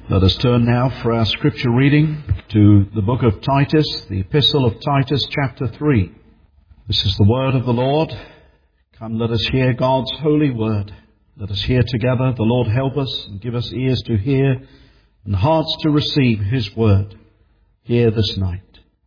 Let us turn now for our scripture reading to the book of Titus, the epistle of Titus, chapter 3. This is the word of the Lord. Come, let us hear God's holy word. Let us hear together. The Lord help us and give us ears to hear and hearts to receive His word here this night.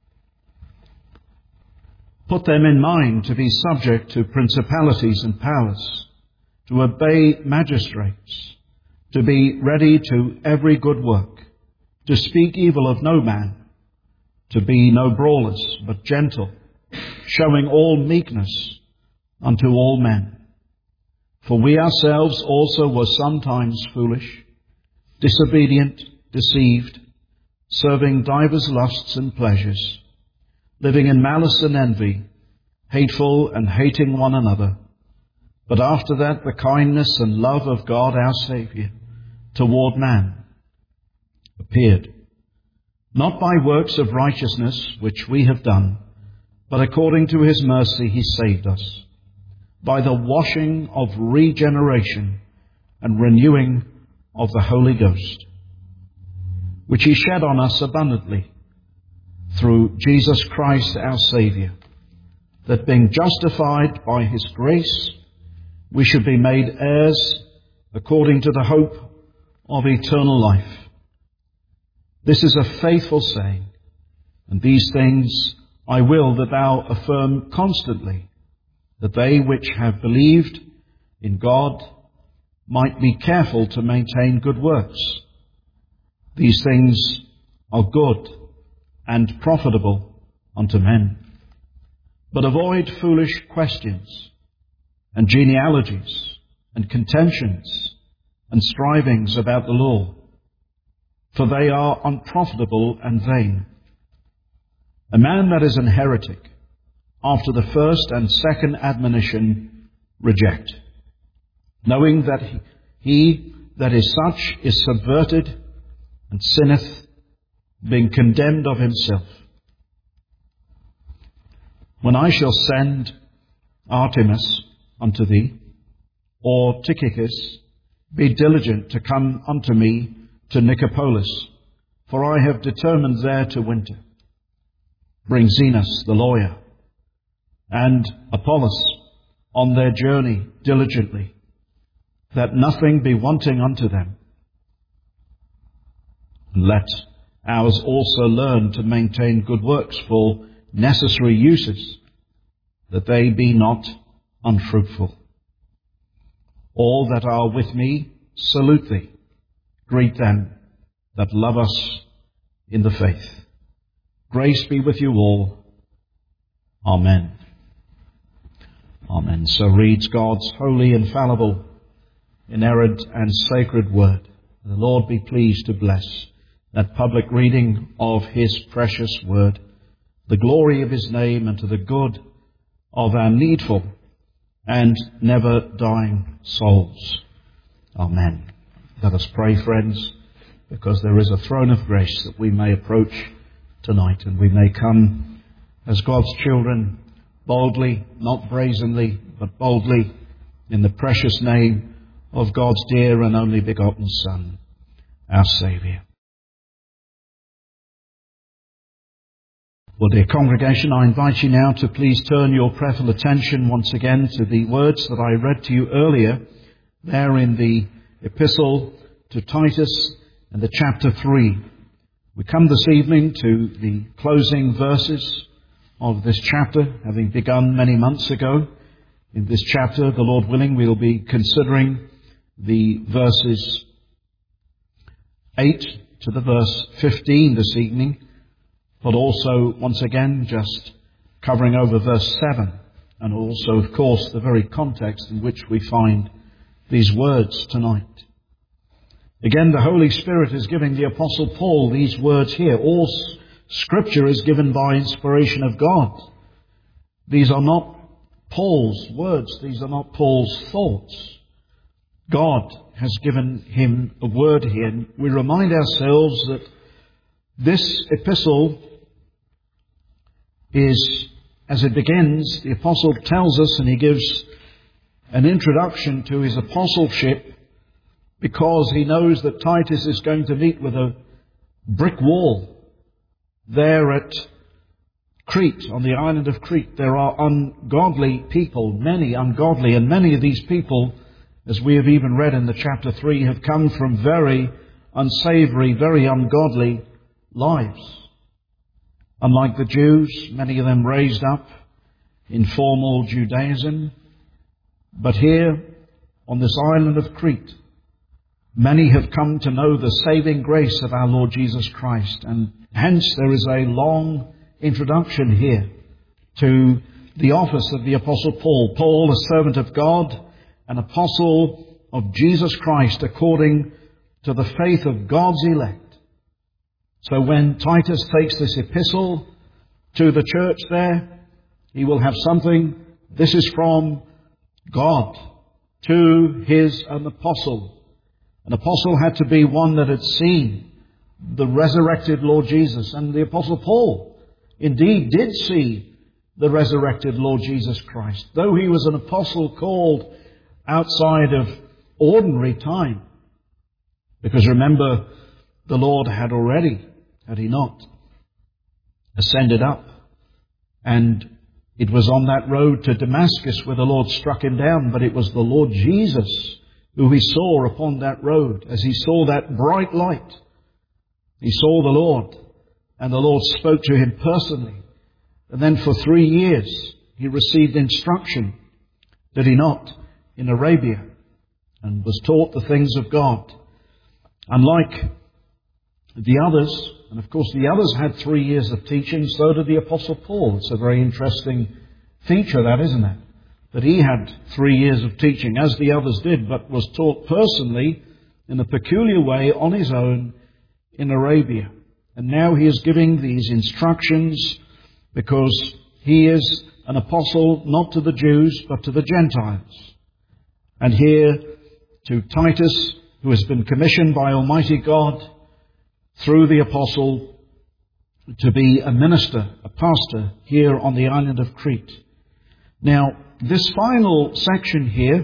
Put them in mind to be subject to principalities and powers, to obey magistrates, to be ready to every good work, to speak evil of no man, to be no brawlers, but gentle, showing all meekness unto all men. For we ourselves also were sometimes foolish, disobedient, deceived, serving divers lusts and pleasures, living in malice and envy, hateful and hating one another. But after that the kindness and love of God our Saviour toward man appeared, not by works of righteousness which we have done, but according to His mercy He saved us, by the washing of regeneration and renewing of the Holy Ghost, which He shed on us abundantly through Jesus Christ our Saviour, that being justified by His grace, we should be made heirs according to the hope of eternal life. This is a faithful saying, and these things I will that thou affirm constantly, that they which have believed in God might be careful to maintain good works. These things are good and profitable unto men. But avoid foolish questions and genealogies and contentions and strivings about the law, for they are unprofitable and vain. A man that is an heretic, after the first and second admonition, reject, knowing that he that is such is subverted and sinneth, being condemned of himself. When I shall send Artemas unto thee, or Tychicus, be diligent to come unto me to Nicopolis, for I have determined there to winter. Bring Zenas the lawyer, and Apollos on their journey diligently, that nothing be wanting unto them. And let ours also learn to maintain good works for necessary uses, that they be not unfruitful. All that are with me salute thee. Greet them that love us in the faith. Grace be with you all. Amen. Amen. So reads God's holy, infallible, inerrant and sacred word. The Lord be pleased to bless that public reading of His precious word, the glory of His name, and to the good of our needful and never dying souls. Amen. Let us pray, friends, because there is a throne of grace that we may approach tonight, and we may come as God's children boldly, not brazenly, but boldly, in the precious name of God's dear and only begotten Son, our Saviour. Well, dear congregation, I invite you now to please turn your prayerful attention once again to the words that I read to you earlier, there in the epistle to Titus and the chapter 3. We come this evening to the closing verses of this chapter, having begun many months ago. In this chapter, the Lord willing, we'll be considering the verses 8 to the verse 15 this evening, but also, once again, just covering over verse 7, and also, of course, the very context in which we find these words tonight. Again, the Holy Spirit is giving the Apostle Paul these words here. All Scripture is given by inspiration of God. These are not Paul's words. These are not Paul's thoughts. God has given him a word here. And we remind ourselves that this epistle is, as it begins, the Apostle tells us, and he gives an introduction to his apostleship, because he knows that Titus is going to meet with a brick wall there at Crete, on the island of Crete. There are ungodly people, many ungodly, and many of these people, as we have even read in the chapter 3, have come from very unsavory, very ungodly lives. Unlike the Jews, many of them raised up in formal Judaism. But here, on this island of Crete, many have come to know the saving grace of our Lord Jesus Christ. And hence there is a long introduction here to the office of the Apostle Paul. Paul, a servant of God, an apostle of Jesus Christ according to the faith of God's elect. So when Titus takes this epistle to the church there, he will have something. This is from God to an apostle. An apostle had to be one that had seen the resurrected Lord Jesus. And the Apostle Paul indeed did see the resurrected Lord Jesus Christ, though he was an apostle called outside of ordinary time. Because remember, the Lord had already, had he not, ascended up. And it was on that road to Damascus where the Lord struck him down, but it was the Lord Jesus who he saw upon that road. As he saw that bright light, he saw the Lord, and the Lord spoke to him personally. And then for 3 years he received instruction, did he not, in Arabia, and was taught the things of God. Unlike the others, and of course the others had 3 years of teaching, so did the Apostle Paul. It's a very interesting feature, that, isn't it? That he had 3 years of teaching, as the others did, but was taught personally in a peculiar way on his own in Arabia. And now he is giving these instructions because he is an apostle not to the Jews but to the Gentiles. And here to Titus, who has been commissioned by Almighty God through the apostle to be a minister, a pastor here on the island of Crete. Now, this final section here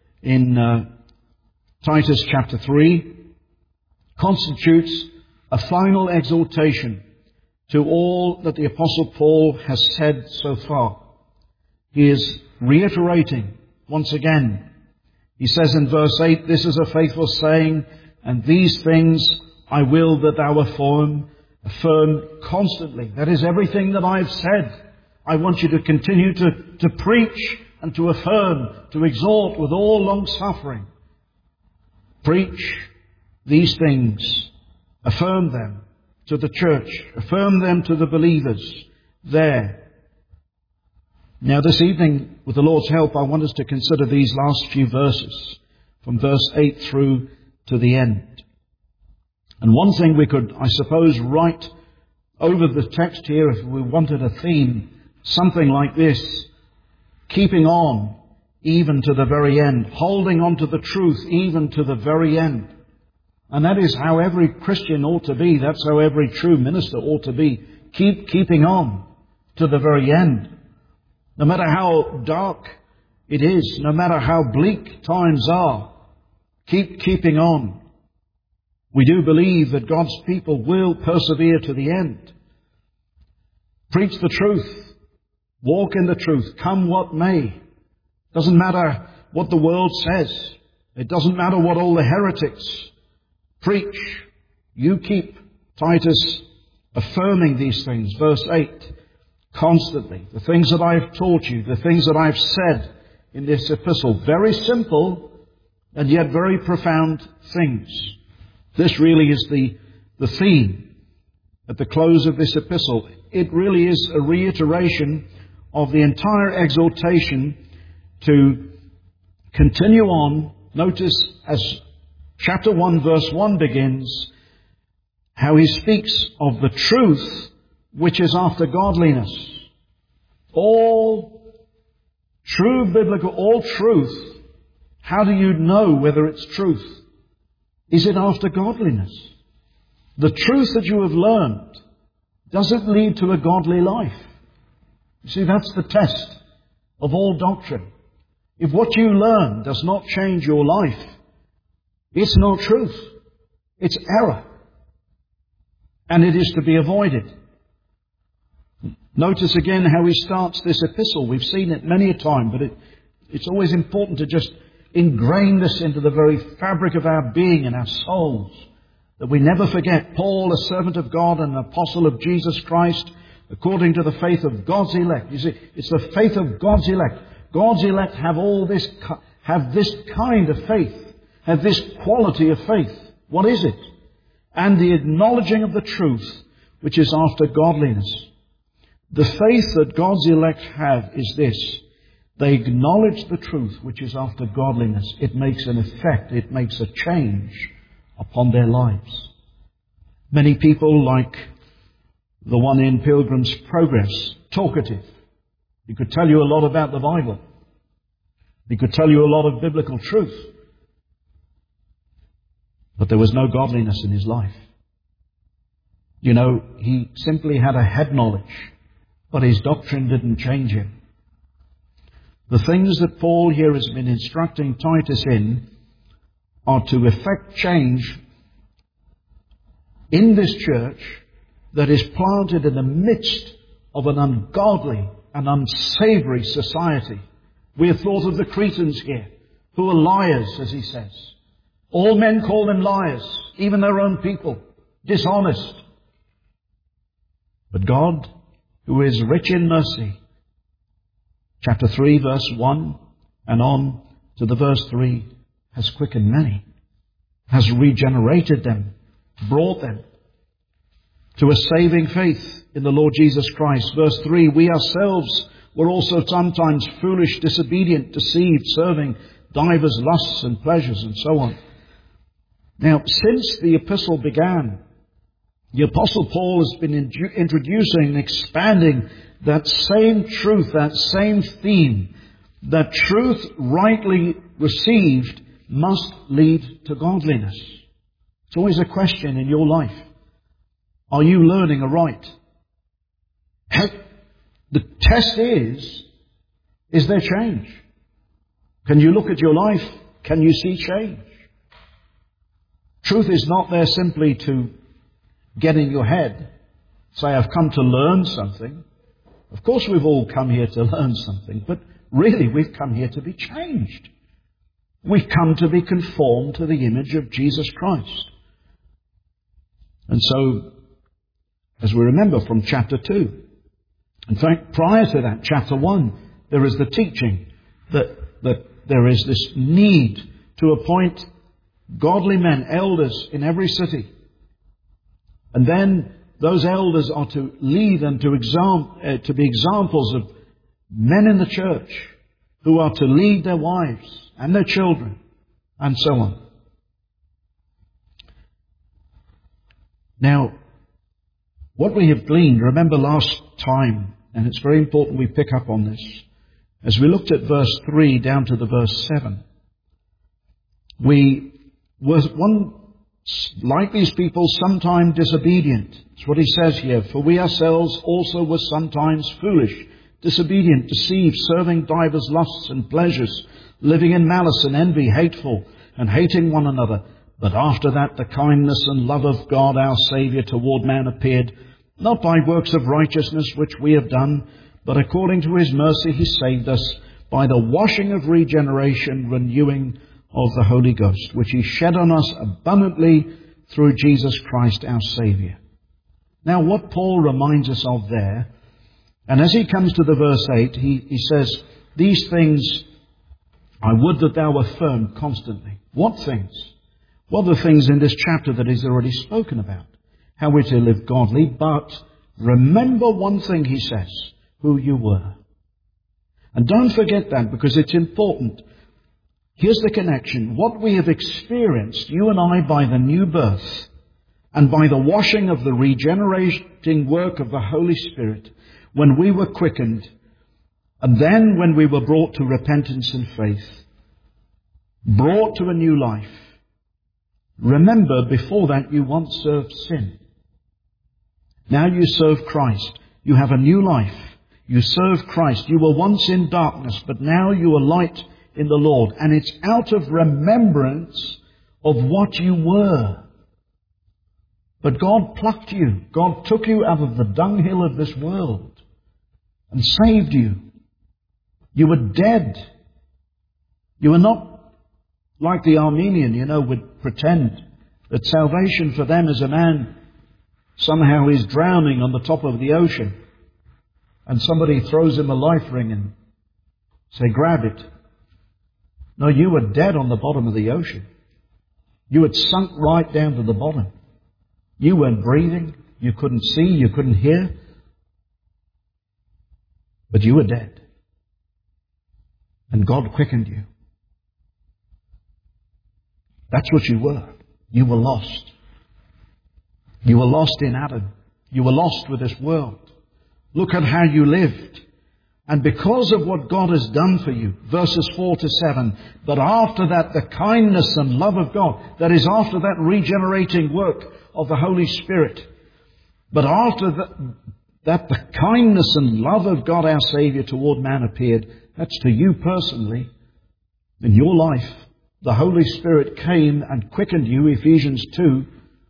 in Titus chapter 3 constitutes a final exhortation to all that the Apostle Paul has said so far. He is reiterating once again. He says in verse 8, "This is a faithful saying, and these things I will that thou affirm constantly." That is everything that I've said. I want you to continue to preach and to affirm, to exhort with all long suffering. Preach these things. Affirm them to the church. Affirm them to the believers there. Now this evening, with the Lord's help, I want us to consider these last few verses from verse 8 through to the end. And one thing we could, I suppose, write over the text here if we wanted a theme, something like this: keeping on even to the very end, holding on to the truth even to the very end. And that is how every Christian ought to be. That's how every true minister ought to be. Keeping on to the very end. No matter how dark it is, no matter how bleak times are, keeping on. We do believe that God's people will persevere to the end. Preach the truth. Walk in the truth. Come what may. Doesn't matter what the world says. It doesn't matter what all the heretics preach. You keep, Titus, affirming these things. Verse 8. Constantly. The things that I've taught you, the things that I've said in this epistle. Very simple and yet very profound things. This really is the theme at the close of this epistle. It really is a reiteration of the entire exhortation to continue on. Notice as chapter 1 verse 1 begins, how he speaks of the truth which is after godliness. All true biblical, all truth. How do you know whether it's truth? Is it after godliness? The truth that you have learned, does it lead to a godly life? You see, that's the test of all doctrine. If what you learn does not change your life, It's not truth. It's error. And it is to be avoided. Notice again how he starts this epistle. We've seen it many a time, but it's always important to just ingrain this into the very fabric of our being and our souls, that we never forget Paul, a servant of God and an apostle of Jesus Christ, according to the faith of God's elect. You see, it's the faith of God's elect. God's elect have this kind of faith, have this quality of faith. What is it? And the acknowledging of the truth, which is after godliness. The faith that God's elect have is this: they acknowledge the truth which is after godliness. It makes an effect, it makes a change upon their lives. Many people, like the one in Pilgrim's Progress, talkative. He could tell you a lot about the Bible. He could tell you a lot of biblical truth. But there was no godliness in his life. You know, he simply had a head knowledge, but his doctrine didn't change him. The things that Paul here has been instructing Titus in are to effect change in this church that is planted in the midst of an ungodly and unsavory society. We have thought of the Cretans here, who are liars, as he says. All men call them liars, even their own people, dishonest. But God, who is rich in mercy, chapter 3, verse 1, and on to the verse 3, has quickened many, has regenerated them, brought them to a saving faith in the Lord Jesus Christ. Verse 3, we ourselves were also sometimes foolish, disobedient, deceived, serving divers lusts and pleasures, and so on. Now, since the epistle began, the Apostle Paul has been introducing and expanding that same truth, that same theme, that truth rightly received must lead to godliness. It's always a question in your life. Are you learning aright? The test is there change? Can you look at your life? Can you see change? Truth is not there simply to get in your head, say, I've come to learn something. Of course we've all come here to learn something, but really we've come here to be changed. We've come to be conformed to the image of Jesus Christ. And so, as we remember from chapter 2, in fact, prior to that, chapter 1, there is the teaching that there is this need to appoint godly men, elders in every city. And then those elders are to lead and to be examples of men in the church who are to lead their wives and their children, and so on. Now, what we have gleaned, remember last time, and it's very important we pick up on this, as we looked at verse 3 down to the verse 7, like these people, sometime disobedient. That's what he says here. For we ourselves also were sometimes foolish, disobedient, deceived, serving divers lusts and pleasures, living in malice and envy, hateful, and hating one another. But after that the kindness and love of God our Saviour toward man appeared, not by works of righteousness which we have done, but according to his mercy he saved us by the washing of regeneration, renewing of the Holy Ghost, which he shed on us abundantly through Jesus Christ our Saviour. Now what Paul reminds us of there, and as he comes to the verse 8, he says, these things I would that thou affirm constantly. What things? Well, the things in this chapter that he's already spoken about. How we're to live godly, but remember one thing, he says, who you were. And don't forget that, because it's important. Here's the connection. What we have experienced, you and I, by the new birth and by the washing of the regenerating work of the Holy Spirit, when we were quickened, and then when we were brought to repentance and faith, brought to a new life. Remember, before that you once served sin. Now you serve Christ. You have a new life. You serve Christ. You were once in darkness, but now you are light in the Lord. And it's out of remembrance of what you were. But God plucked you. God took you out of the dunghill of this world and saved you. You were dead. You were not like the Armenian, would pretend that salvation for them is a man somehow is drowning on the top of the ocean and somebody throws him a life ring and say, grab it. No, you were dead on the bottom of the ocean. You had sunk right down to the bottom. You weren't breathing. You couldn't see. You couldn't hear. But you were dead. And God quickened you. That's what you were. You were lost. You were lost in Adam. You were lost with this world. Look at how you lived. And because of what God has done for you, verses 4 to 7, but after that the kindness and love of God, that is after that regenerating work of the Holy Spirit, but after that the kindness and love of God our Saviour toward man appeared, that's to you personally, in your life, the Holy Spirit came and quickened you, Ephesians 2,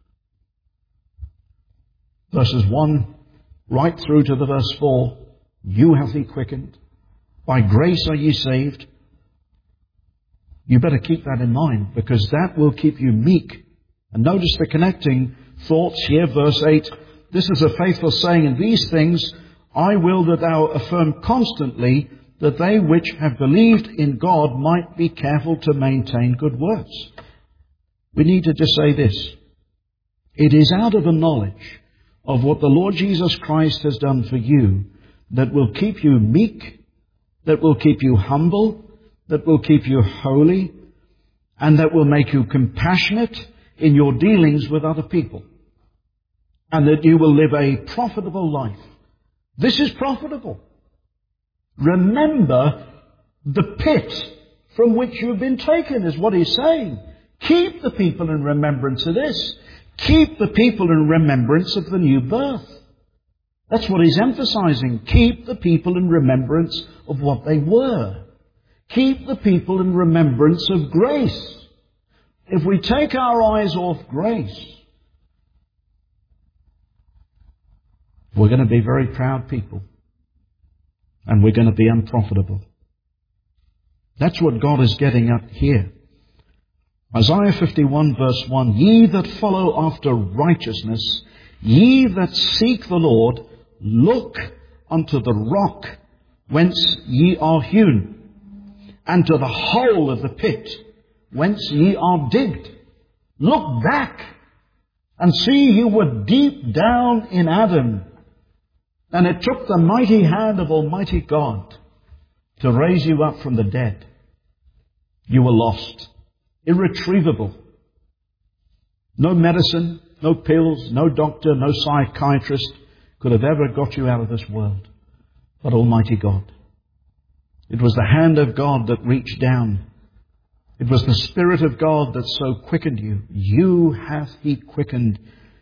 verses 1 right through to the verse 4. You hath He quickened. By grace are ye saved. You better keep that in mind, because that will keep you meek. And notice the connecting thoughts here, verse 8. This is a faithful saying, and these things I will that thou affirm constantly, that they which have believed in God might be careful to maintain good works. We need to just say this. It is out of a knowledge of what the Lord Jesus Christ has done for you that will keep you meek, that will keep you humble, that will keep you holy, and that will make you compassionate in your dealings with other people. And that you will live a profitable life. This is profitable. Remember the pit from which you've been taken, is what he's saying. Keep the people in remembrance of this. Keep the people in remembrance of the new birth. That's what he's emphasizing. Keep the people in remembrance of what they were. Keep the people in remembrance of grace. If we take our eyes off grace, we're going to be very proud people. And we're going to be unprofitable. That's what God is getting at here. Isaiah 51 verse 1, ye that follow after righteousness, ye that seek the Lord, look unto the rock whence ye are hewn, and to the hole of the pit whence ye are digged. Look back and see you were deep down in Adam, and it took the mighty hand of Almighty God to raise you up from the dead. You were lost, irretrievable. No medicine, no pills, no doctor, no psychiatrist could have ever got you out of this world, but Almighty God. It was the hand of God that reached down. It was the Spirit of God that so quickened you. You hath He quickened.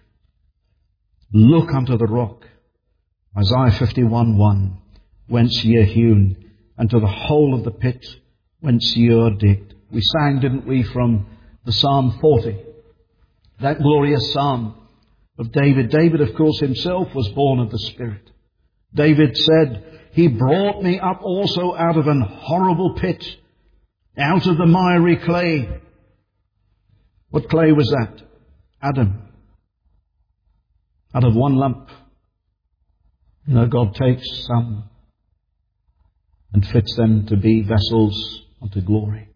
Look unto the rock. Isaiah 51:1, whence ye are hewn, and to the hole of the pit whence ye are digged. We sang, didn't we, from the Psalm 40, that glorious psalm of David. David, of course, himself was born of the Spirit. David said, He brought me up also out of an horrible pit, out of the miry clay. What clay was that? Adam. Out of one lump. God takes some and fits them to be vessels unto glory.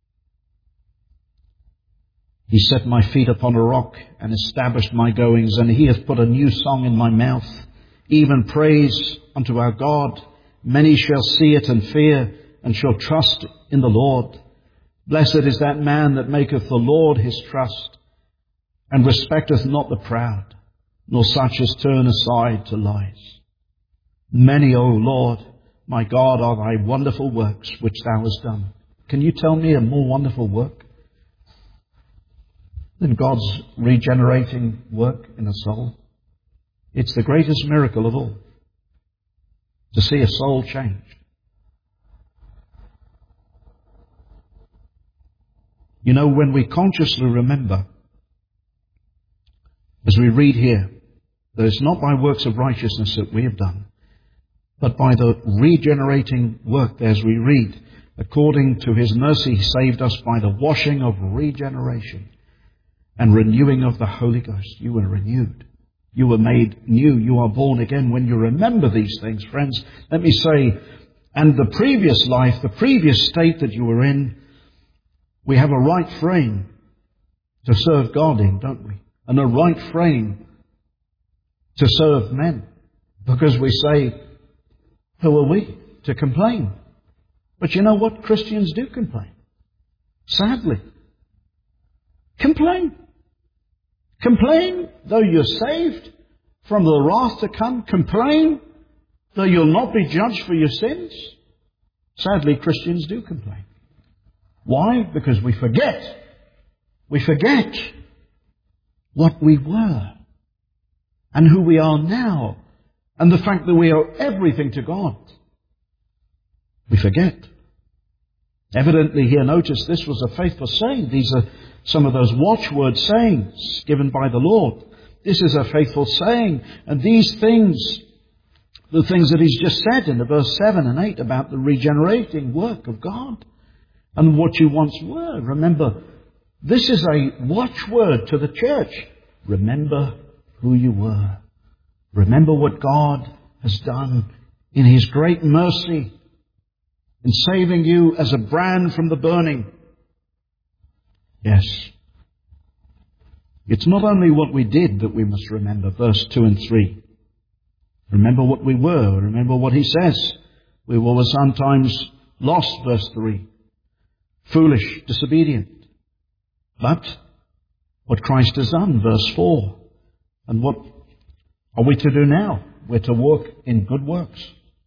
He set my feet upon a rock and established my goings, and He hath put a new song in my mouth, even praise unto our God. Many shall see it and fear, and shall trust in the Lord. Blessed is that man that maketh the Lord his trust, and respecteth not the proud, nor such as turn aside to lies. Many, O Lord, my God, are thy wonderful works which thou hast done. Can you tell me a more wonderful work than God's regenerating work in a soul? It's the greatest miracle of all, to see a soul changed. You know, when we consciously remember, as we read here, that it's not by works of righteousness that we have done, but by the regenerating work, as we read, according to his mercy, he saved us by the washing of regeneration and renewing of the Holy Ghost. You were renewed. You were made new. You are born again. When you remember these things, friends, let me say, and the previous life, the previous state that you were in, we have a right frame to serve God in, don't we? And a right frame to serve men. Because we say, who are we to complain? But you know what? Christians do complain. Sadly. Complain. Complain though you're saved from the wrath to come. Complain though you'll not be judged for your sins. Sadly, Christians do complain. Why? Because we forget. We forget what we were and who we are now and the fact that we owe everything to God. We forget. Evidently here, notice this was a faithful saying. These are some of those watchword sayings given by the Lord. This is a faithful saying. And these things, the things that he's just said in the verse 7 and 8 about the regenerating work of God and what you once were. Remember, this is a watchword to the church. Remember who you were. Remember what God has done in his great mercy in saving you as a brand from the burning. Yes. It's not only what we did that we must remember, verse 2 and 3. Remember what we were. Remember what he says. We were sometimes lost, verse 3. Foolish, disobedient. But what Christ has done, verse 4. And what are we to do now? We're to walk in good works.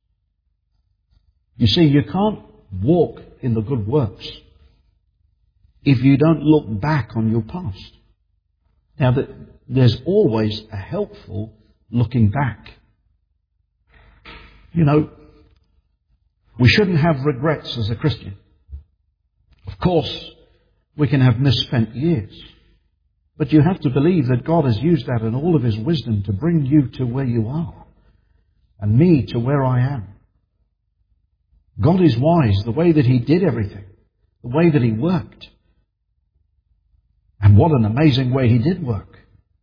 You see, you can't walk in the good works if you don't look back on your past. Now, there's always a helpful looking back. You know, we shouldn't have regrets as a Christian. Of course, we can have misspent years. But you have to believe that God has used that in all of his wisdom to bring you to where you are. And me to where I am. God is wise, the way that he did everything. The way that he worked. And what an amazing way he did work.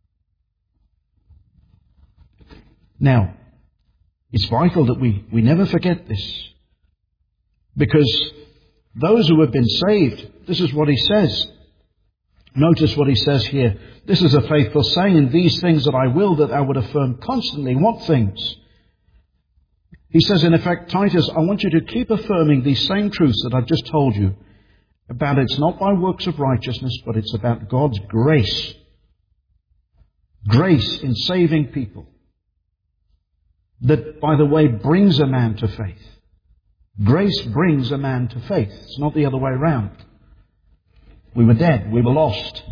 Now, it's vital that we never forget this. Because those who have been saved, this is what he says. Notice what he says here. This is a faithful saying, these things that I will, that I would affirm constantly. What things? He says, in effect, Titus, I want you to keep affirming these same truths that I've just told you about it's not by works of righteousness, but it's about God's grace. Grace in saving people. That, by the way, brings a man to faith. Grace brings a man to faith. It's not the other way around. We were dead. We were lost.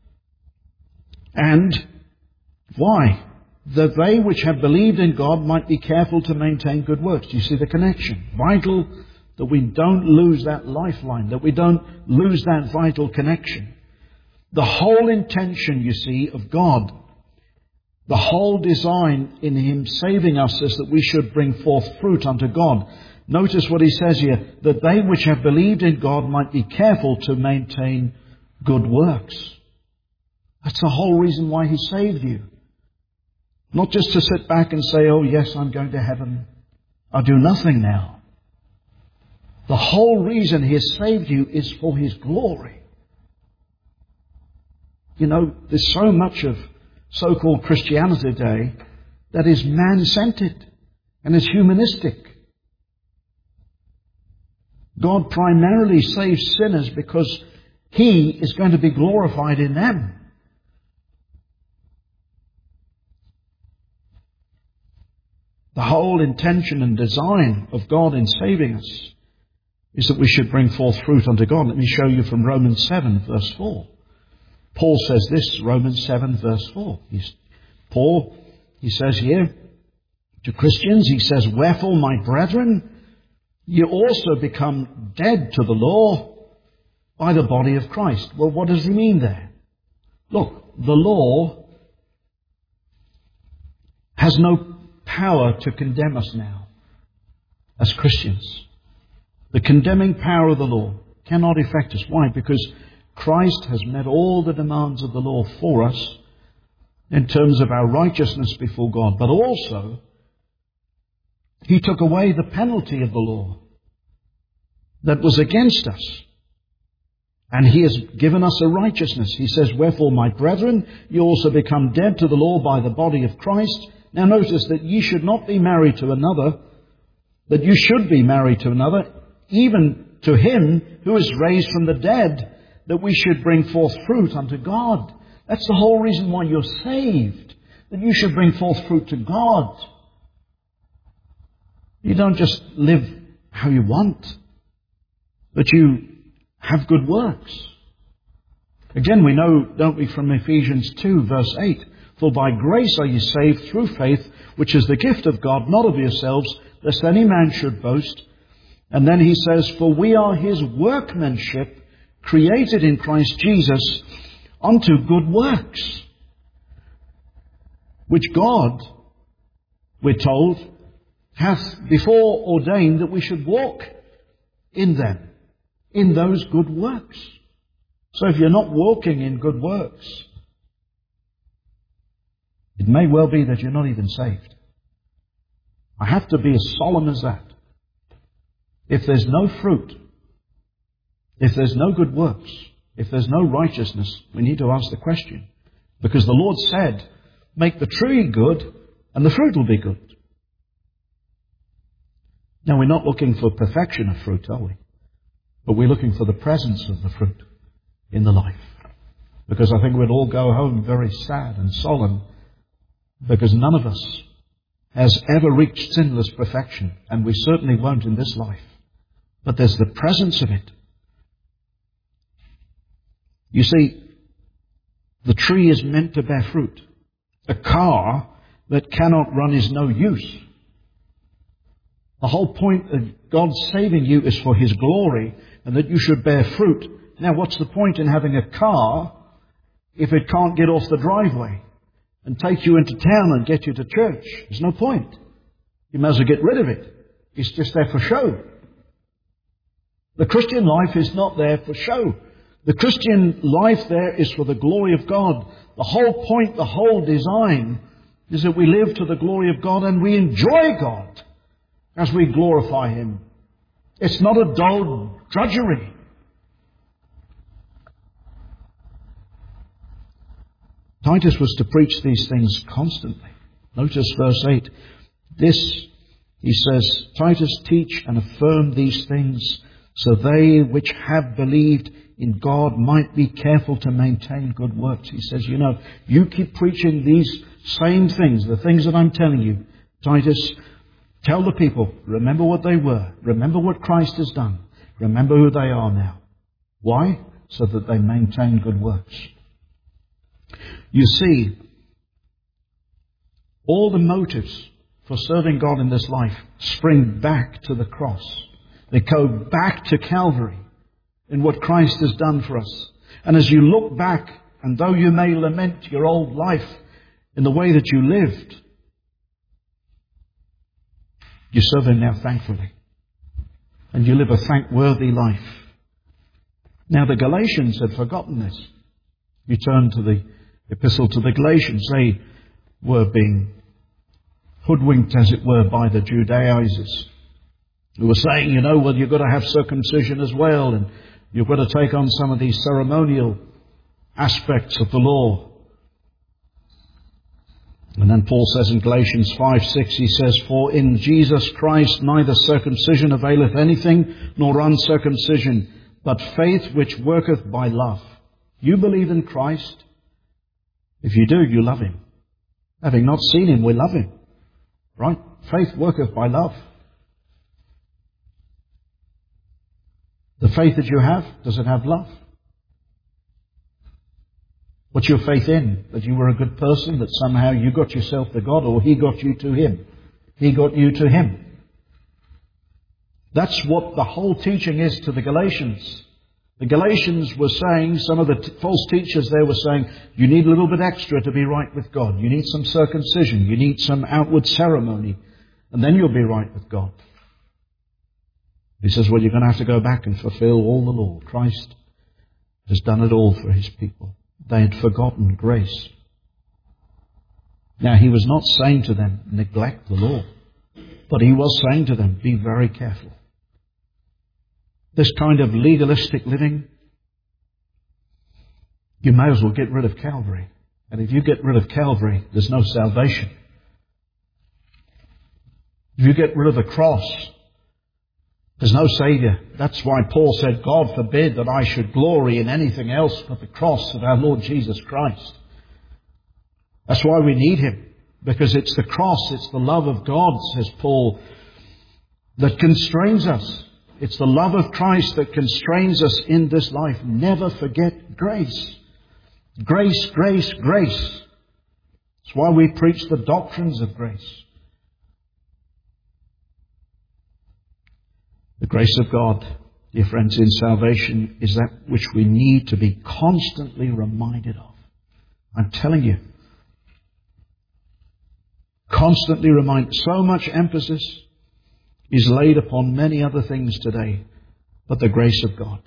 And why? That they which have believed in God might be careful to maintain good works. Do you see the connection? Vital that we don't lose that lifeline, that we don't lose that vital connection. The whole intention, you see, of God, the whole design in him saving us is that we should bring forth fruit unto God. Notice what he says here, that they which have believed in God might be careful to maintain good works. That's the whole reason why he saved you. Not just to sit back and say, oh yes, I'm going to heaven. I'll do nothing now. The whole reason he has saved you is for his glory. You know, there's so much of so-called Christianity today that is man-centered and is humanistic. God primarily saves sinners because he is going to be glorified in them. The whole intention and design of God in saving us is that we should bring forth fruit unto God. Let me show you from Romans 7 verse 4. Paul says this, Romans 7 verse 4. Paul says here to Christians, he says, wherefore, my brethren, you also become dead to the law by the body of Christ. Well, what does he mean there? Look, the law has no power to condemn us now as Christians. The condemning power of the law cannot affect us. Why? Because Christ has met all the demands of the law for us in terms of our righteousness before God. But also, he took away the penalty of the law that was against us. And he has given us a righteousness. He says, wherefore, my brethren, you also become dead to the law by the body of Christ. Now notice that ye should not be married to another, that you should be married to another, even to him who is raised from the dead, that we should bring forth fruit unto God. That's the whole reason why you're saved, that you should bring forth fruit to God. You don't just live how you want, but you have good works. Again, we know, don't we, from Ephesians 2, verse 8, for by grace are ye saved through faith, which is the gift of God, not of yourselves, lest any man should boast. And then he says, for we are his workmanship, created in Christ Jesus, unto good works, which God, we're told, hath before ordained that we should walk in them, in those good works. So if you're not walking in good works, it may well be that you're not even saved. I have to be as solemn as that. If there's no fruit, if there's no good works, if there's no righteousness, we need to ask the question. Because the Lord said, make the tree good and the fruit will be good. Now, we're not looking for perfection of fruit, are we? But we're looking for the presence of the fruit in the life. Because I think we'd all go home very sad and solemn, because none of us has ever reached sinless perfection, and we certainly won't in this life. But there's the presence of it. You see, the tree is meant to bear fruit. A car that cannot run is no use. The whole point of God saving you is for his glory, and that you should bear fruit. Now, what's the point in having a car if it can't get off the driveway and take you into town and get you to church? There's no point. You may as well get rid of it. It's just there for show. The Christian life is not there for show. The Christian life there is for the glory of God. The whole point, the whole design is that we live to the glory of God and we enjoy God as we glorify him. It's not a dull drudgery. Titus was to preach these things constantly. Notice verse 8. This, he says, Titus, teach and affirm these things, so they which have believed in God might be careful to maintain good works. He says, you keep preaching these same things, the things that I'm telling you. Titus, tell the people, remember what they were. Remember what Christ has done. Remember who they are now. Why? So that they maintain good works. You see, all the motives for serving God in this life spring back to the cross. They go back to Calvary in what Christ has done for us. And as you look back, and though you may lament your old life in the way that you lived, you serve him now thankfully. And you live a thankworthy life. Now the Galatians had forgotten this. You turn to the epistle to the Galatians. They were being hoodwinked, as it were, by the Judaizers, who were saying, well, you've got to have circumcision as well, and you've got to take on some of these ceremonial aspects of the law. And then Paul says in Galatians 5:6, he says, for in Jesus Christ neither circumcision availeth anything, nor uncircumcision, but faith which worketh by love. You believe in Christ. If you do, you love him. Having not seen him, we love him. Right? Faith worketh by love. The faith that you have, does it have love? What's your faith in? That you were a good person, that somehow you got yourself to God, or he got you to him? He got you to him. That's what the whole teaching is to the Galatians. The Galatians were saying, some of the false teachers there were saying, you need a little bit extra to be right with God. You need some circumcision. You need some outward ceremony. And then you'll be right with God. He says, well, you're going to have to go back and fulfill all the law. Christ has done it all for his people. They had forgotten grace. Now, he was not saying to them, neglect the law. But he was saying to them, be very careful. This kind of legalistic living, you may as well get rid of Calvary. And if you get rid of Calvary, there's no salvation. If you get rid of the cross, there's no Saviour. That's why Paul said, God forbid that I should glory in anything else but the cross of our Lord Jesus Christ. That's why we need him. Because it's the cross, it's the love of God, says Paul, that constrains us. It's the love of Christ that constrains us in this life. Never forget grace. Grace, grace, grace. That's why we preach the doctrines of grace. The grace of God, dear friends, in salvation is that which we need to be constantly reminded of. I'm telling you. Constantly reminded. So much emphasis is laid upon many other things today, but the grace of God.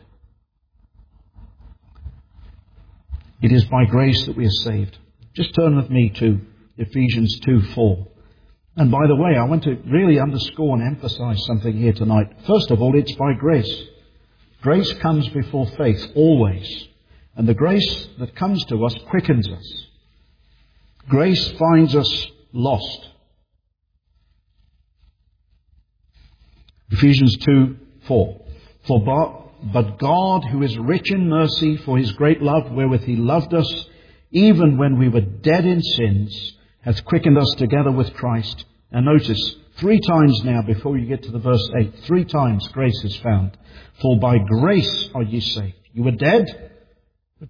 It is by grace that we are saved. Just turn with me to Ephesians 2:4. And by the way, I want to really underscore and emphasize something here tonight. First of all, it's by grace. Grace comes before faith, always. And the grace that comes to us quickens us. Grace finds us lost. Ephesians 2:4. But God, who is rich in mercy, for his great love wherewith he loved us, even when we were dead in sins, hath quickened us together with Christ. Now notice, 3 times now before you get to the verse 8, 3 times grace is found. For by grace are ye saved. You were dead, but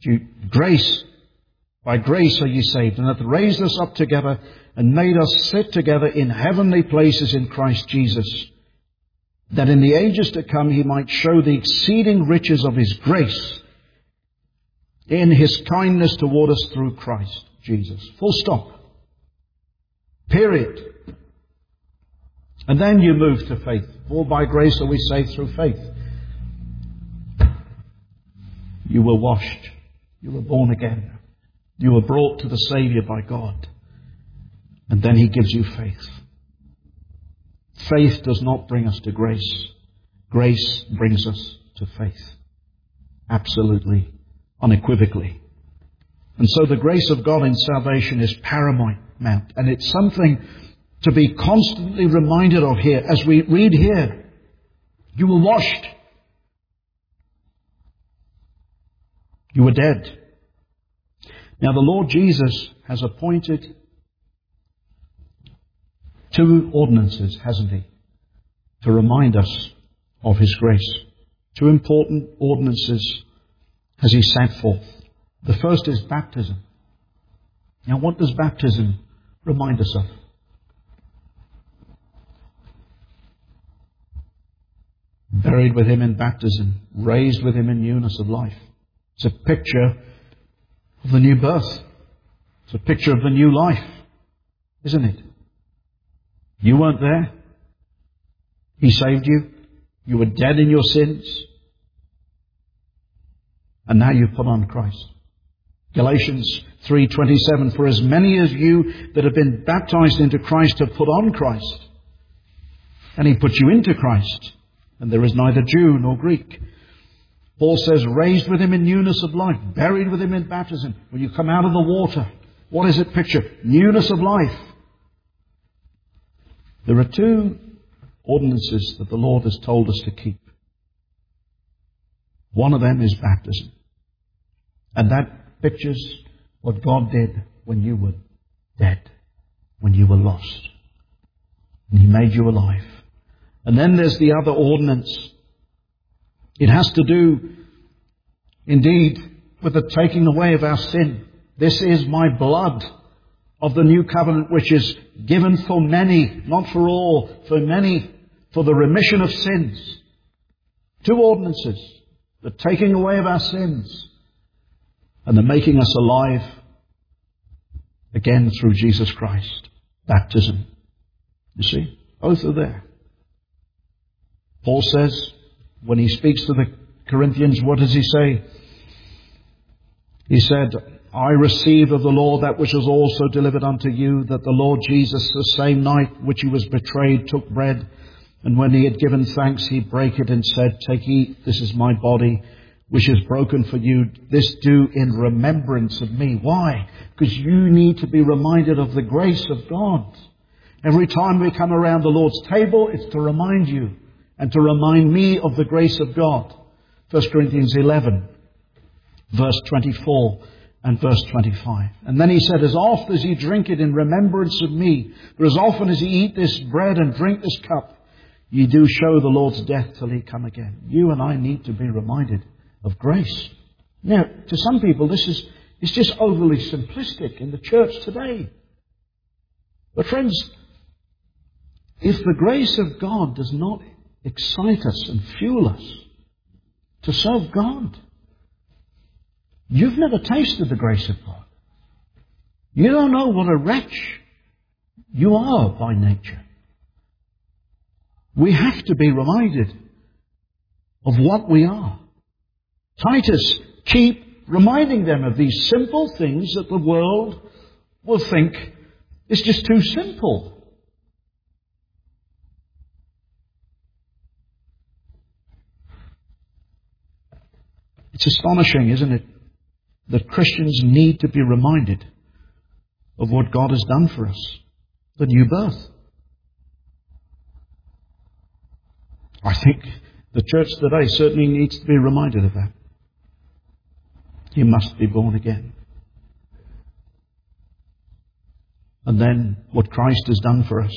by grace are ye saved, and hath raised us up together and made us sit together in heavenly places in Christ Jesus, that in the ages to come he might show the exceeding riches of his grace in his kindness toward us through Christ Jesus. Full stop. Period. And then you move to faith. For by grace are we saved through faith. You were washed. You were born again. You were brought to the Saviour by God. And then he gives you faith. Faith does not bring us to grace. Grace brings us to faith. Absolutely, unequivocally. And so the grace of God in salvation is paramount. And it's something to be constantly reminded of here. As we read here, you were washed. You were dead. Now the Lord Jesus has appointed 2 ordinances, hasn't he, to remind us of his grace. 2 important ordinances has he set forth. The first is baptism. Now what does baptism remind us of? Buried with him in baptism, raised with him in newness of life. It's a picture of the new birth. It's a picture of the new life, isn't it? You weren't there. He saved you. You were dead in your sins. And now you put on Christ. Galatians 3:27, for as many as you that have been baptized into Christ have put on Christ. And he put you into Christ. And there is neither Jew nor Greek. Paul says, raised with him in newness of life, buried with him in baptism. When you come out of the water, what is it picture? Newness of life. There are 2 ordinances that the Lord has told us to keep. One of them is baptism. And that pictures what God did when you were dead, when you were lost. And he made you alive. And then there's the other ordinance. It has to do, indeed, with the taking away of our sin. This is my blood of the new covenant, which is given for many, not for all, for many, for the remission of sins. 2 ordinances. the taking away of our sins, and the making us alive again through Jesus Christ. Baptism. You see, both are there. Paul says, when he speaks to the Corinthians, what does he say? He said, I received of the Lord that which was also delivered unto you, that the Lord Jesus, the same night which he was betrayed, took bread, and when he had given thanks, he brake it and said, Take, eat, this is my body, which is broken for you. This do in remembrance of me. Why? Because you need to be reminded of the grace of God. Every time we come around the Lord's table, it's to remind you and to remind me of the grace of God. 1 Corinthians 11, verse 24 and verse 25. And then he said, As oft as ye drink it in remembrance of me, for as often as ye eat this bread and drink this cup, ye do show the Lord's death till he come again. You and I need to be reminded of grace. Now, to some people, it's just overly simplistic in the church today. But friends, if the grace of God does not excite us and fuel us to serve God, you've never tasted the grace of God. You don't know what a wretch you are by nature. We have to be reminded of what we are. Titus, keep reminding them of these simple things that the world will think is just too simple. It's astonishing, isn't it, that Christians need to be reminded of what God has done for us, the new birth. I think the church today certainly needs to be reminded of that. You must be born again. And then what Christ has done for us.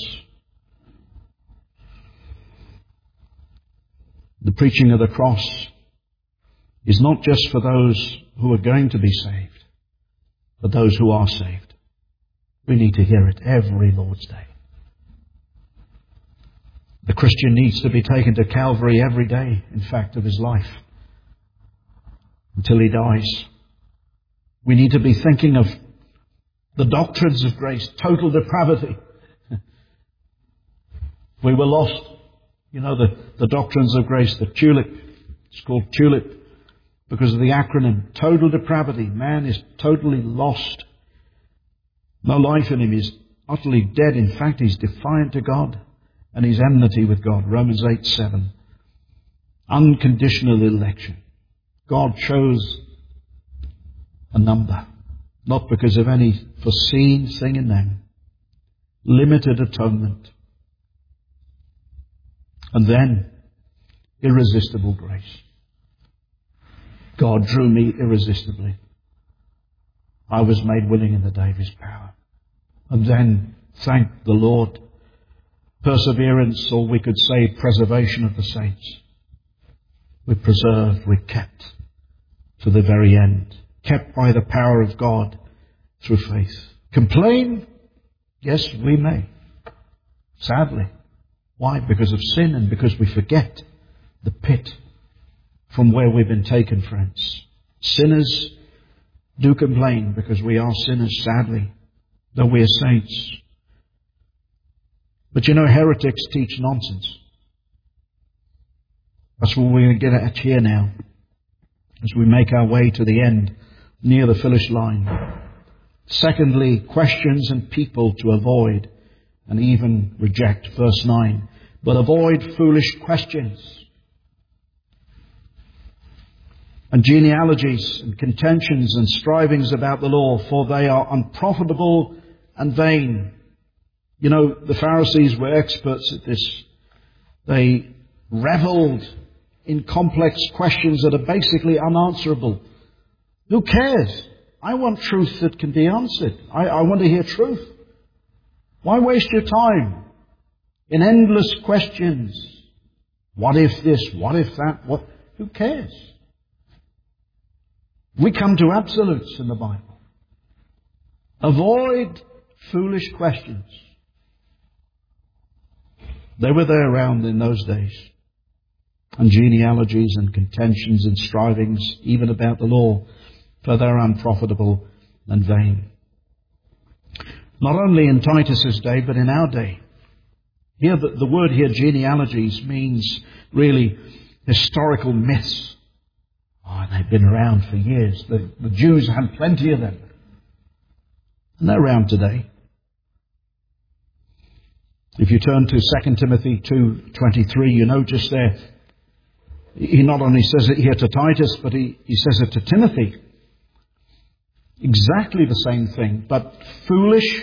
The preaching of the cross is not just for those who are going to be saved, but those who are saved. We need to hear it every Lord's Day. The Christian needs to be taken to Calvary every day, in fact, of his life, until he dies. We need to be thinking of the doctrines of grace, total depravity. We were lost. You know, the doctrines of grace, the TULIP. It's called TULIP because of the acronym. Total depravity. Man is totally lost. No life in him. He's utterly dead. In fact, he's defiant to God. And he's enmity with God. Romans 8:7. Unconditional election. God chose a number. Not because of any foreseen thing in them. Limited atonement. And then, irresistible grace. God drew me irresistibly. I was made willing in the day of his power. And then, thank the Lord, perseverance, or we could say preservation of the saints. We're preserved, we're kept to the very end. Kept by the power of God through faith. Complain? Yes, we may. Sadly. Why? Because of sin and because we forget the pit from where we've been taken, friends. Sinners do complain because we are sinners, sadly, though we are saints. But you know, heretics teach nonsense. That's what we're going to get at here now, as we make our way to the end, near the finish line. Secondly, questions and people to avoid and even reject. Verse 9. But avoid foolish questions and genealogies and contentions and strivings about the law, for they are unprofitable and vain. You know, the Pharisees were experts at this. They reveled in complex questions that are basically unanswerable. Who cares? I want truth that can be answered. I want to hear truth. Why waste your time in endless questions? What if this? What if that? What? Who cares? We come to absolutes in the Bible. Avoid foolish questions. They were there around in those days. and genealogies and contentions and strivings, even about the law, for they are unprofitable and vain. Not only in Titus's day, but in our day. Here, the word here, genealogies, means really historical myths. Oh, they've been around for years. The Jews had plenty of them. And they're around today. If you turn to 2 Timothy 2:23, you notice there, he not only says it here to Titus, but he says it to Timothy. Exactly the same thing, but foolish,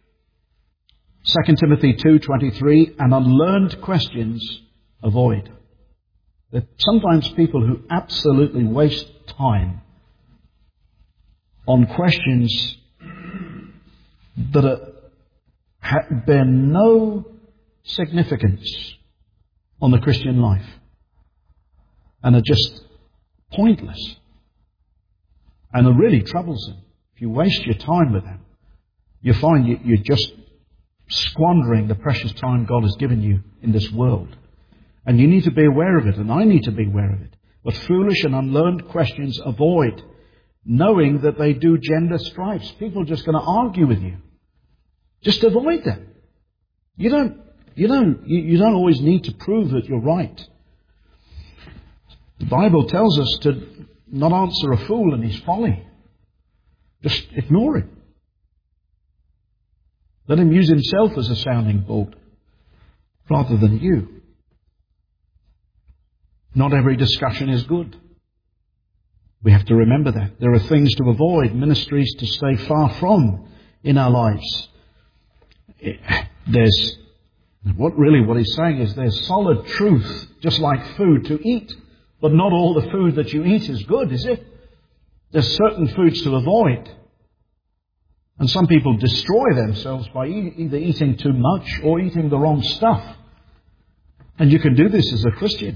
2 Timothy 2:23, and unlearned questions avoid. There are sometimes people who absolutely waste time on questions that bear no significance on the Christian life and are just pointless and are really troublesome. If you waste your time with them, you find you're just squandering the precious time God has given you in this world. And you need to be aware of it, and I need to be aware of it. But foolish and unlearned questions avoid, knowing that they do gender strifes. People are just going to argue with you. Just avoid them. You don't always need to prove that you're right. The Bible tells us to not answer a fool in his folly. Just ignore him. Let him use himself as a sounding board rather than you. Not every discussion is good. We have to remember that. There are things to avoid, ministries to stay far from in our lives. What he's saying is there's solid truth, just like food, to eat. But not all the food that you eat is good, is it? There's certain foods to avoid. And some people destroy themselves by either eating too much or eating the wrong stuff. And you can do this as a Christian.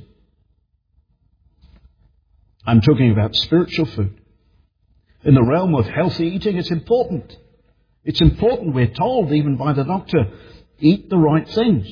I'm talking about spiritual food. In the realm of healthy eating, it's important. It's important, we're told, even by the doctor, eat the right things.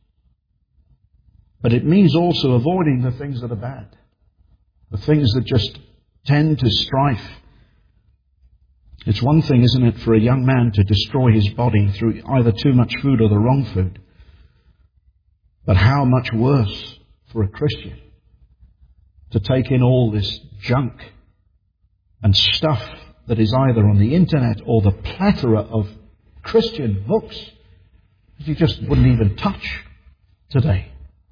But it means also avoiding the things that are bad. The things that just tend to strife. It's one thing, isn't it, for a young man to destroy his body through either too much food or the wrong food. But how much worse for a Christian to take in all this junk and stuff that is either on the internet or the plethora of Christian books that you just wouldn't even touch today.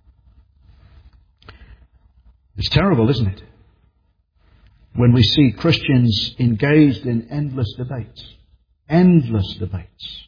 It's terrible, isn't it? When we see Christians engaged in endless debates. Endless debates.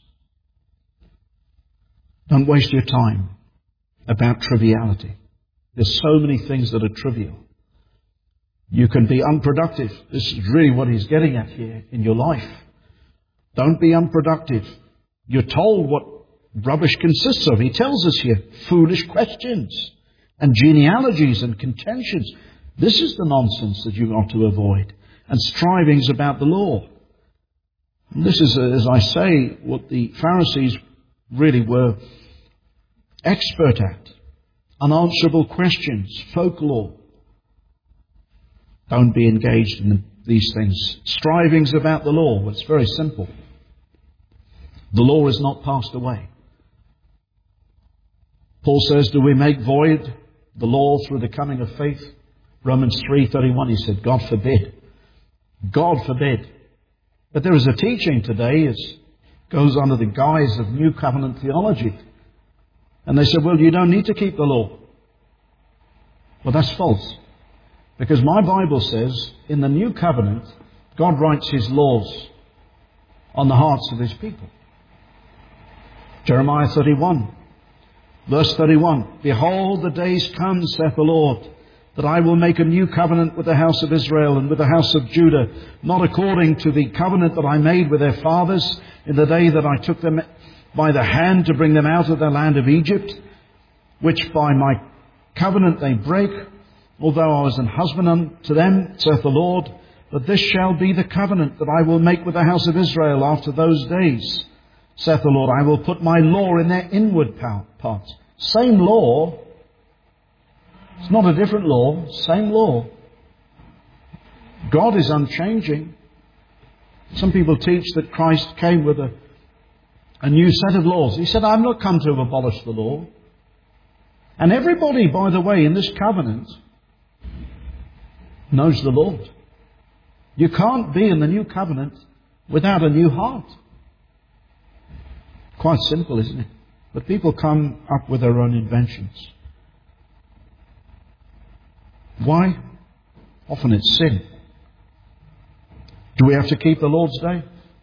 Don't waste your time about triviality. There's so many things that are trivial. You can be unproductive. This is really what he's getting at here in your life. Don't be unproductive. You're told what rubbish consists of. He tells us here, foolish questions and genealogies and contentions. This is the nonsense that you ought to avoid. And strivings about the law. And this is, as I say, what the Pharisees really were expert at. Unanswerable questions, folklore. Don't be engaged in these things. Strivings about the law. Well, it's very simple. The law is not passed away. Paul says, do we make void the law through the coming of faith? Romans 3:31, he said, God forbid. God forbid. But there is a teaching today, it goes under the guise of New Covenant theology. And they said, well, you don't need to keep the law. Well, that's false. Because my Bible says, in the New Covenant, God writes His laws on the hearts of His people. Jeremiah 31, verse 31. Behold, the days come, saith the Lord, that I will make a new covenant with the house of Israel and with the house of Judah, not according to the covenant that I made with their fathers in the day that I took them by the hand to bring them out of the land of Egypt, which by my covenant they break, although I was an husband unto them, saith the Lord. But this shall be the covenant that I will make with the house of Israel after those days, saith the Lord. I will put my law in their inward parts. Same law, It's not a different law, same law. God is unchanging. Some people teach that Christ came with a new set of laws. He said, I've not come to abolish the law. And everybody, by the way, in this covenant knows the Lord. You can't be in the new covenant without a new heart. Quite simple, isn't it? But people come up with their own inventions. Why? Often it's sin. Do we have to keep the Lord's Day?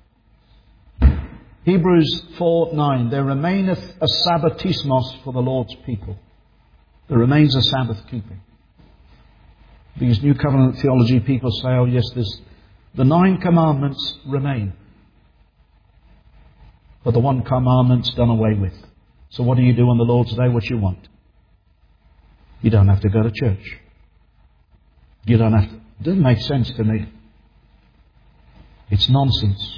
Hebrews 4:9, there remaineth a sabbatismos for the Lord's people. There remains a Sabbath keeping. These New Covenant theology people say, oh yes, the 9 commandments remain. But the one commandment's done away with. So what do you do on the Lord's Day? What you want. You don't have to go to church. You don't have to. It doesn't make sense to me. It's nonsense.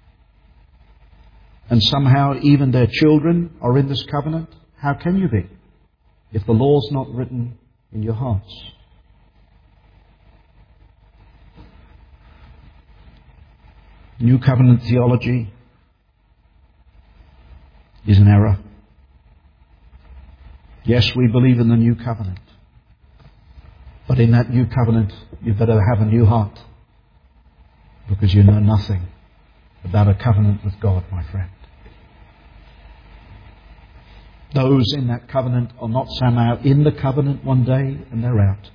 And somehow even their children are in this covenant. How can you be if the law's not written in your hearts? New covenant theology is an error. Yes, we believe in the new covenant. But in that new covenant, you better have a new heart. Because you know nothing about a covenant with God, my friend. Those in that covenant are not somehow in the covenant one day and they're out.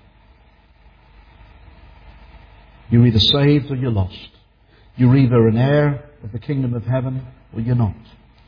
You're either saved or you're lost. You're either an heir of the kingdom of heaven or you're not.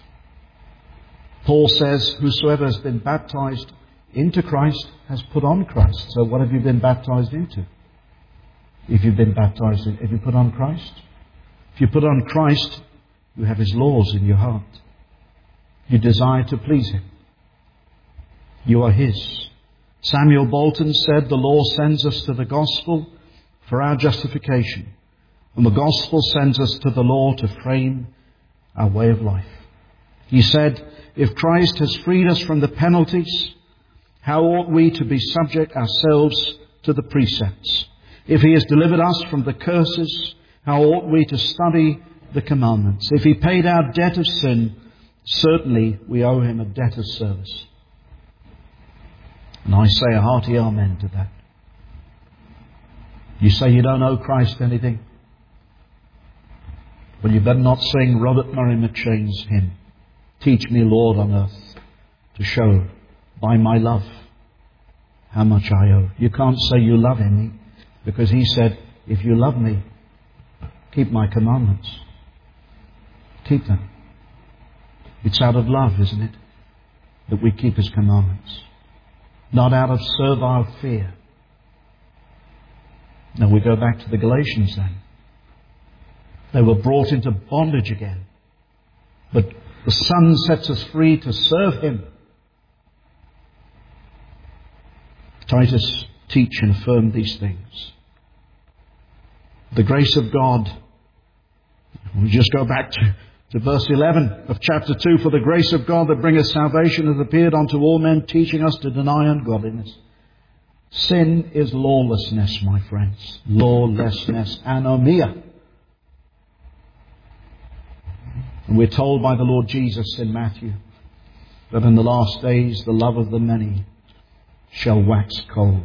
Paul says, whosoever has been baptized into Christ has put on Christ. So what have you been baptized into? If you've been baptized, have you put on Christ? If you put on Christ, you have His laws in your heart. You desire to please Him. You are His. Samuel Bolton said, the law sends us to the gospel for our justification. And the gospel sends us to the law to frame our way of life. He said, if Christ has freed us from the penalties, how ought we to be subject ourselves to the precepts? If He has delivered us from the curses, how ought we to study the commandments? If He paid our debt of sin, certainly we owe Him a debt of service. And I say a hearty amen to that. You say you don't owe Christ anything? Well, you better not sing Robert Murray McShane's hymn, Teach me, Lord, on earth, to show by my love how much I owe. You can't say you love Him, because He said, if you love me, keep my commandments. Keep them. It's out of love, isn't it, that we keep His commandments. Not out of servile fear. Now we go back to the Galatians then. They were brought into bondage again. But the Son sets us free to serve Him. Titus, teach and affirm these things. The grace of God. We just go back to verse 11 of chapter 2. For the grace of God that bringeth salvation hath appeared unto all men, teaching us to deny ungodliness. Sin is lawlessness, my friends. Lawlessness. Anomia. And we're told by the Lord Jesus in Matthew that in the last days the love of the many shall wax cold.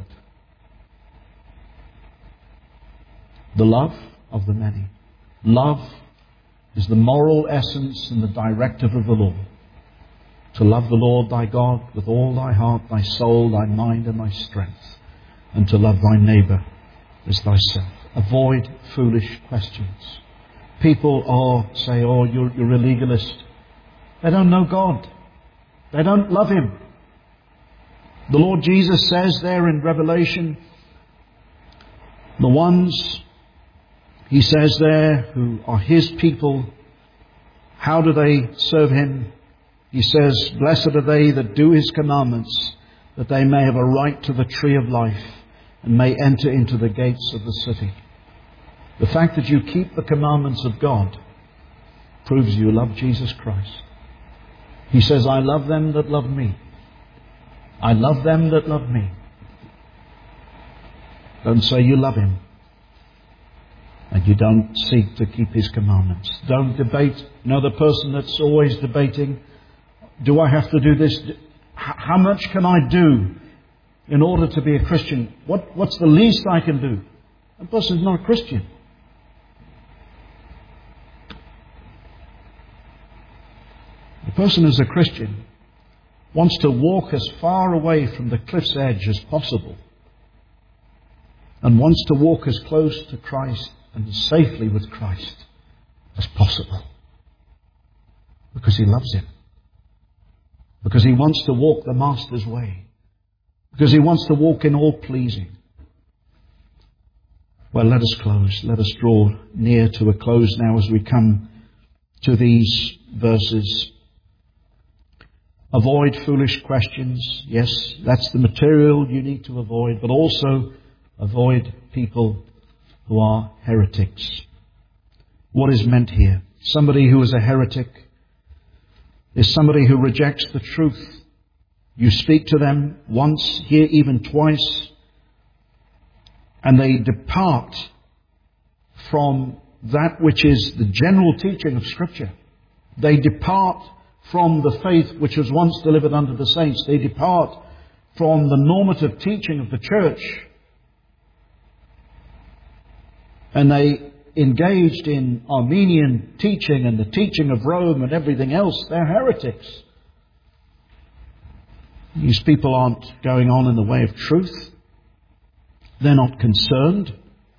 The love of the many. Love is the moral essence and the directive of the law. To love the Lord thy God with all thy heart, thy soul, thy mind and thy strength. And to love thy neighbour as thyself. Avoid foolish questions. People say, oh, you're a legalist. They don't know God. They don't love Him. The Lord Jesus says there in Revelation, the ones, He says there, who are His people, how do they serve Him? He says, blessed are they that do His commandments, that they may have a right to the tree of life and may enter into the gates of the city. The fact that you keep the commandments of God proves you love Jesus Christ. He says, I love them that love me. I love them that love me. Don't say you love him and you don't seek to keep his commandments. Don't debate. You know, the person that's always debating, do I have to do this? How much can I do in order to be a Christian? What's the least I can do? That person's not a Christian. The person who's a Christian wants to walk as far away from the cliff's edge as possible, and wants to walk as close to Christ and as safely with Christ as possible, because he loves him, because he wants to walk the Master's way, because he wants to walk in all pleasing. Well, let us close. Let us draw near to a close now as we come to these verses. Avoid foolish questions. Yes, that's the material you need to avoid, but also avoid people who are heretics. What is meant here? Somebody who is a heretic is somebody who rejects the truth. You speak to them once, here even twice, and they depart from that which is the general teaching of Scripture. They depart from the faith which was once delivered unto the saints. They depart from the normative teaching of the church. And they engaged in Armenian teaching and the teaching of Rome and everything else. They're heretics. These people aren't going on in the way of truth. They're not concerned.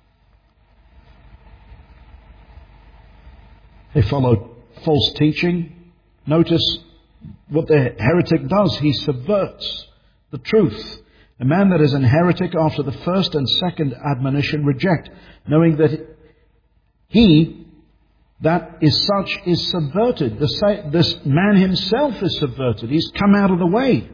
They follow false teaching. Notice what the heretic does. He subverts the truth. A man that is an heretic after the first and second admonition reject, knowing that he that is such is subverted. This man himself is subverted. He's come out of the way.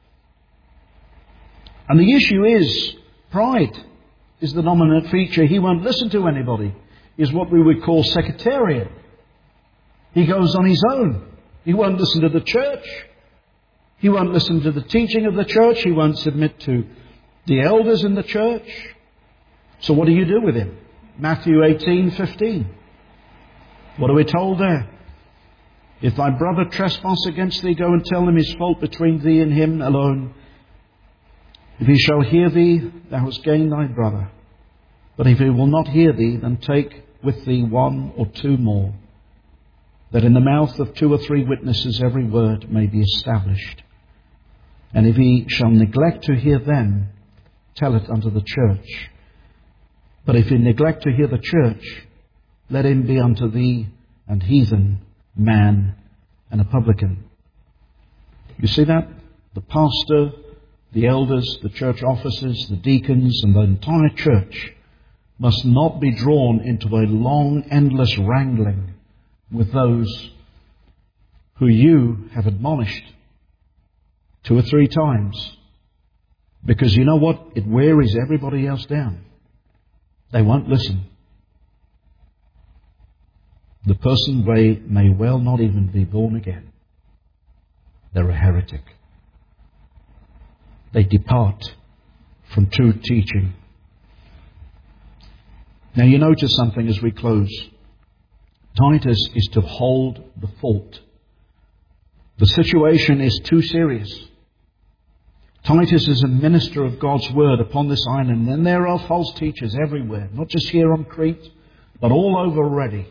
And the issue is pride is the dominant feature. He won't listen to anybody. He's what we would call sectarian. He goes on his own. He won't listen to the church. He won't listen to the teaching of the church. He won't submit to the elders in the church. So what do you do with him? Matthew 18:15. What are we told there? If thy brother trespass against thee, go and tell him his fault between thee and him alone. If he shall hear thee, thou hast gained thy brother. But if he will not hear thee, then take with thee one or two more, that in the mouth of 2 or 3 witnesses every word may be established. And if he shall neglect to hear them, tell it unto the church. But if he neglect to hear the church, let him be unto thee an heathen man and a publican. You see that? The pastor, the elders, the church officers, the deacons, and the entire church must not be drawn into a long, endless wrangling with those who you have admonished 2 or 3 times. Because you know what? It wearies everybody else down. They won't listen. The person may well not even be born again. They're a heretic. They depart from true teaching. Now you notice something as we close. Titus is to hold the fort. The situation is too serious. Titus is a minister of God's word upon this island, and there are false teachers everywhere, not just here on Crete, but all over already.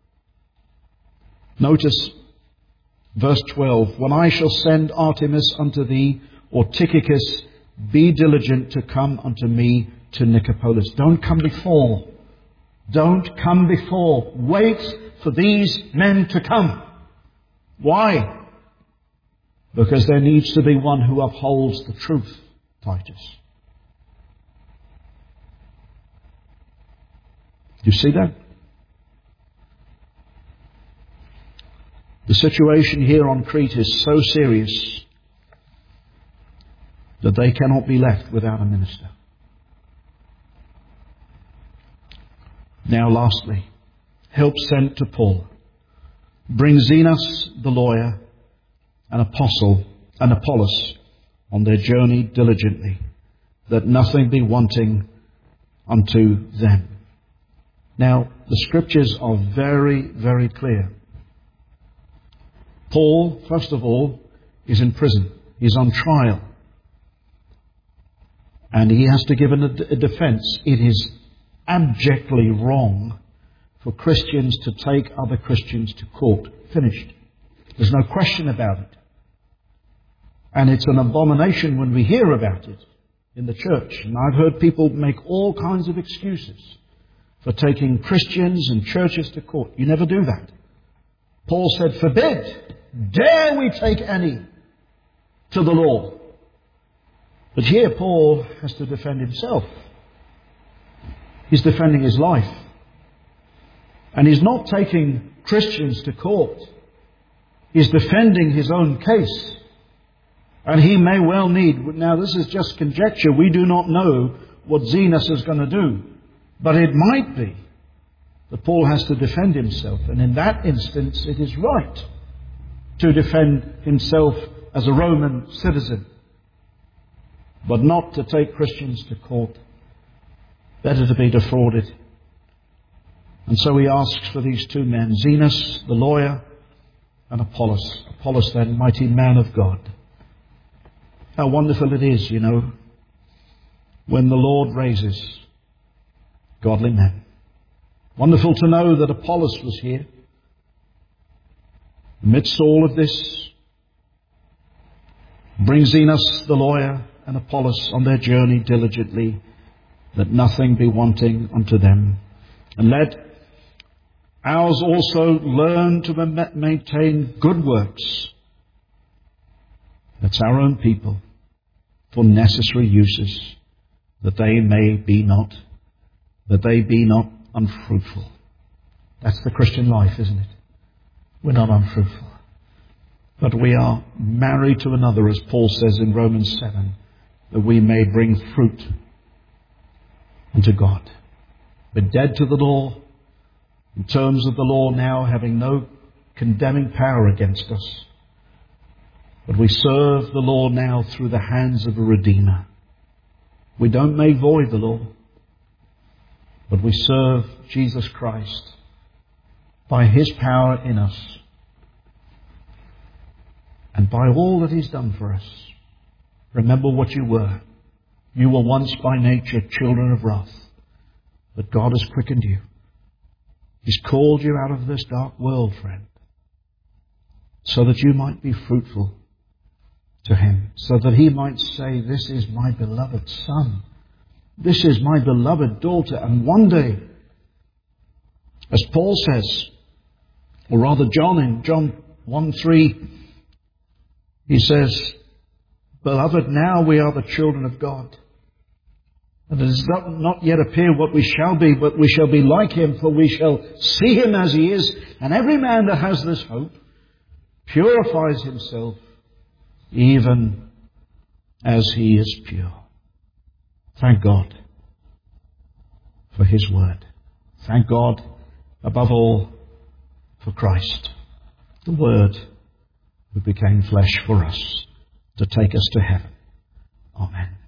Notice verse 12. When I shall send Artemis unto thee, or Tychicus, be diligent to come unto me to Nicopolis. Don't come before. Don't come before. Wait for these men to come. Why? Because there needs to be one who upholds the truth, Titus. You see that? The situation here on Crete is so serious that they cannot be left without a minister. Now lastly, help sent to Paul. Bring Zenas the lawyer and apostle and Apollos on their journey diligently, that nothing be wanting unto them. Now, the scriptures are very, very clear. Paul, first of all, is in prison. He's on trial. And he has to give a defense. It is abjectly wrong for Christians to take other Christians to court. Finished. There's no question about it. And it's an abomination when we hear about it in the church. And I've heard people make all kinds of excuses for taking Christians and churches to court. You never do that. Paul said, forbid, dare we take any to the law. But here Paul has to defend himself. He's defending his life. And he's not taking Christians to court. He's defending his own case. And he may well need, now this is just conjecture, we do not know what Zenos is going to do. But it might be that Paul has to defend himself. And in that instance, it is right to defend himself as a Roman citizen, but not to take Christians to court. Better to be defrauded. And so he asks for these two men, Zenos, the lawyer, and Apollos. Apollos, that mighty man of God. How wonderful it is, you know, when the Lord raises godly men. Wonderful to know that Apollos was here. Amidst all of this, bring Zenos, the lawyer, and Apollos on their journey diligently, that nothing be wanting unto them. And let ours also learn to maintain good works. That's our own people, for necessary uses, that they be not unfruitful. That's the Christian life, isn't it? We're not unfruitful. But we are married to another, as Paul says in Romans 7, that we may bring fruit unto God. We're dead to the law, in terms of the law now having no condemning power against us. But we serve the law now through the hands of a Redeemer. We don't make void the law, but we serve Jesus Christ by His power in us and by all that He's done for us. Remember what you were. You were once by nature children of wrath, but God has quickened you. He's called you out of this dark world, friend, so that you might be fruitful to Him, so that He might say, this is my beloved Son. This is my beloved daughter. And one day, as Paul says, or rather John in John 1:3, he says, beloved, now we are the children of God. And it does not yet appear what we shall be, but we shall be like Him, for we shall see Him as He is. And every man that has this hope purifies himself even as he is pure. Thank God for His word. Thank God, above all, for Christ, the Word who became flesh for us to take us to heaven. Amen.